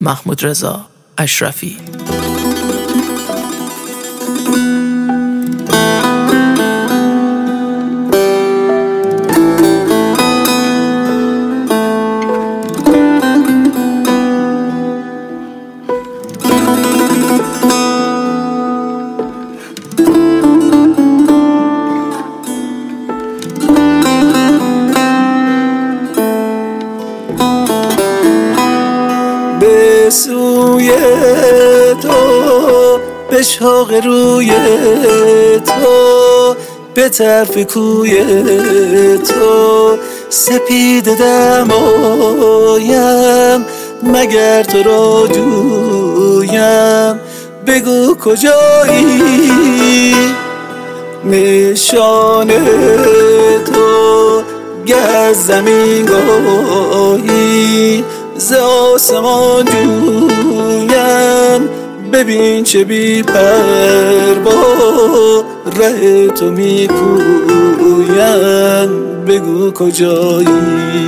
محمود رضا اشرفی. به سوی تو، به شوق روی تو، به طرف کوی تو سپید دمایم، مگر تو را جویم بگو کجایی. نشان تو گر زمین گاهی ز آسمان جویم، ببین چه بی پروا ره تو می پویم بگو کجایی.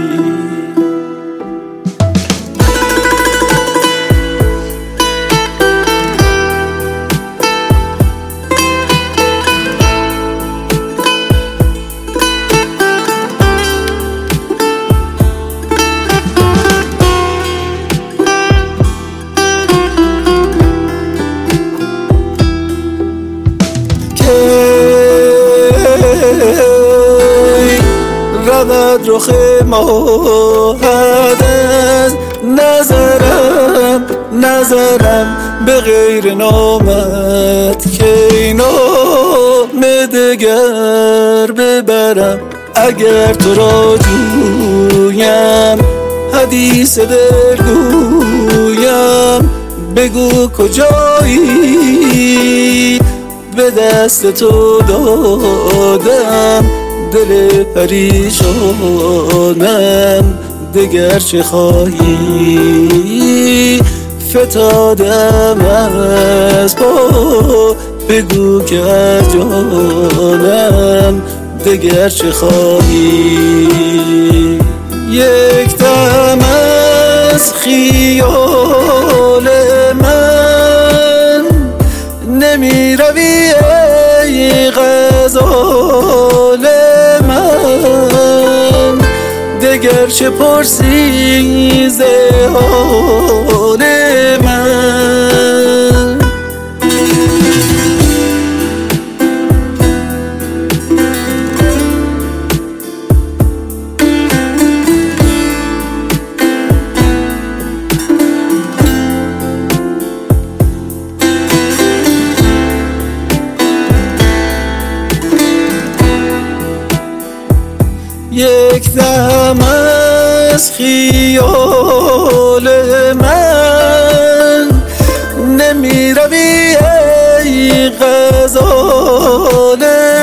رود رخ ماهت از نظرم به غیر نامت که نام دگر ببرم. اگر تو را جویم حدیث دلگویم بگو کجایی. به دست تو دادم دل پریشانم، دگر چه خواهی؟ فتادم از پا بگو که از جانم دگر چه خواهی؟ یک دم از خیال من نمی روی ای غزال من، دگر چه پرسی ز حال من؟ یک دم از خیال من نمی روی ای غزال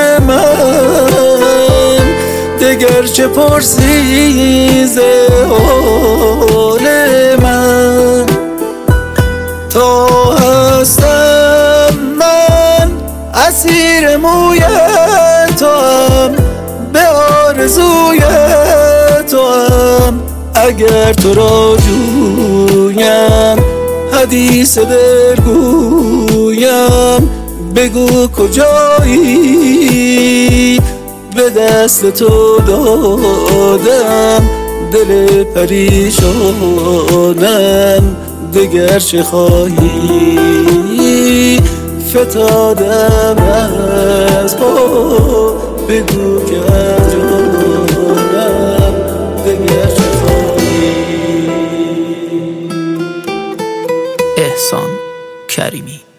من، دگر چه پرسی ز حال من؟ تا هستم من اسیر موی توام، به آرزوی توام. اگر تو را جویم حدیث دلگویم بگو کجایی. به دست تو دادم دل پریشانم، دگر چه خواهی؟ فتادم از پا بگو که از جانم دگر چه خواهی؟ احسان کریمی.